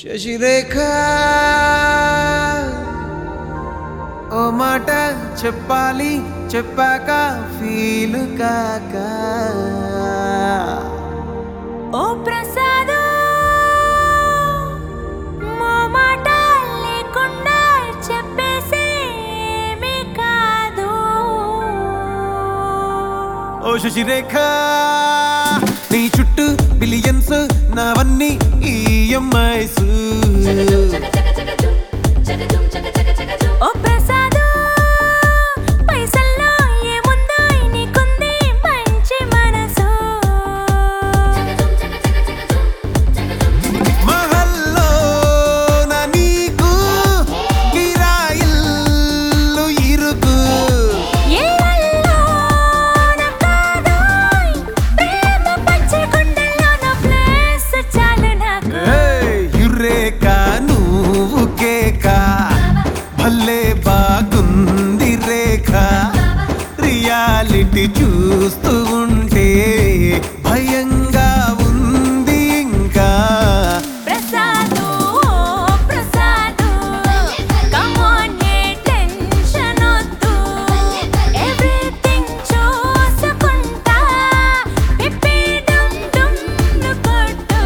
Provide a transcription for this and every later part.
శశిరేఖ ఓ మాట చెప్పాలి చెప్పాక ఫీల్ కాక ఓ ప్రసాద్ మో మాట లేకుండా చెప్పేసేమీ కాదు. ఓ శశిరేఖ నీ చుట్టూ బిలియన్స్ నావన్నీ ఈఎంఐస్. ఓ ప్రసాద్ పైసల్లో ఏముందో నీకుంది మంచి మనసు. మహల్లో నా నీకు కిరాయిల్లు ఇరుకు. ఏళ్ళల్లో నా కాదోయ్ ప్రేమ పచ్చి గుండెల్లో నా ప్లేస్ చాలు నాకు. యురేక నువ్వు కేక భలే బాగుంది రేఖ. రియాలిటీ చూస్తూ ఉంటే భయంగా ఉంది ఇంకా. ప్రసాదు ప్రసాదు కమ్ ఆన్ ఏ టెన్షన్ వద్దు. ఎవ్రీథింగ్ చూసుకుంటా పిప్పి డుమ్ డుమ్ కొట్టు.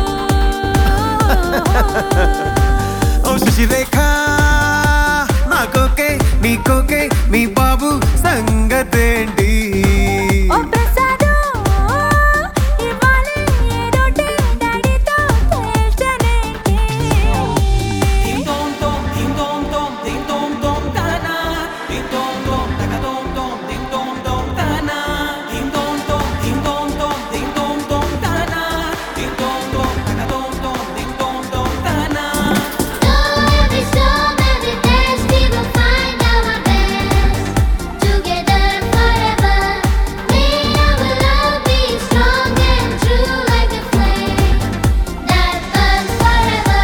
ఓ శశిరేఖ నాకోకే నీకోకే మీ బాబు సంగతేంటి? ఓ ప్రసాదు ఇవ్వాలి ఏదోటి డాడీతో తేల్చనేంటి. Ding dong dong, ding dong dong, ding dong dong tana. Ding dong dong, taka dong dong, ding dong dong tana. Ding dong dong, ding dong dong, ding dong dong tana. Ding dong dong, taka dong dong, ding dong dong tana. Every storm, every test, we will find our best. Together forever, may our love be strong and true like a flame that burns forever.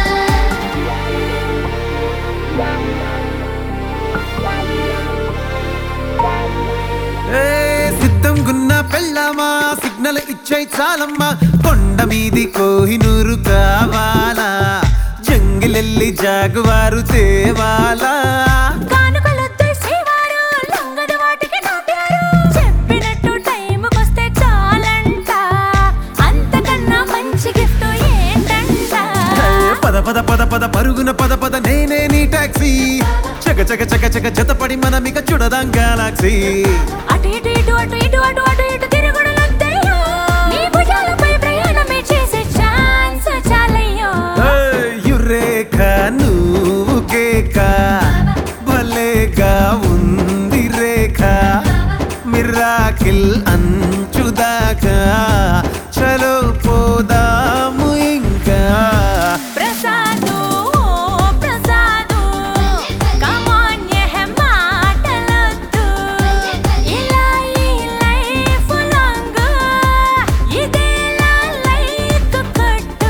సిద్ధం గున్న పెళ్ళామా signal ఇచ్చాయి చాలమ్మా. కొండ మీది కోహినూరు కావాలా, జంగిలెల్లి జాగువారు తేవాలా. కానుకలొద్దు శ్రీవారు లొంగదు వాటికి నాట్యారు. చెప్పినట్టు టైముకొస్తే చాలంట, అంతకన్నా మంచి గిఫ్ట్ ఏంటంట. పద పద పద పద పరుగున పద పద నేనే నీ టాక్సీ. చక చక చక చక జతపడి మనమిక చూడదాం గెలాక్సీ. అటు ఇటు ఇటు అటు ఇటు అటు అటు ఇటు తిరుగుడులొద్దయ్యో. నీ భుజాలపై ప్రయాణమే చేసే ఛాన్స్ చాలయ్యో. యురేఖ నువ్వు కేక భలేగా ఉంది రేఖ. మిరాకిల్ అంచుదాకా చలో పోదాము ఇంకా. ప్రసాదు ప్రసాదు కమ్ ఆన్ ఏ మాటలొద్దు. ఇలా ఈ లైఫ్ లాంగ్ ఇదేలా లైక్ కొట్టు.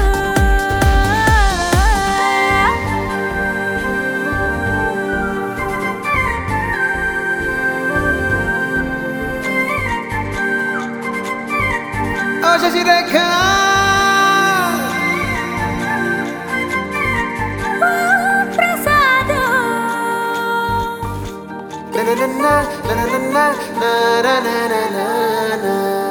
ఓ Sasirekha Prasad na na na na na na na na na na na.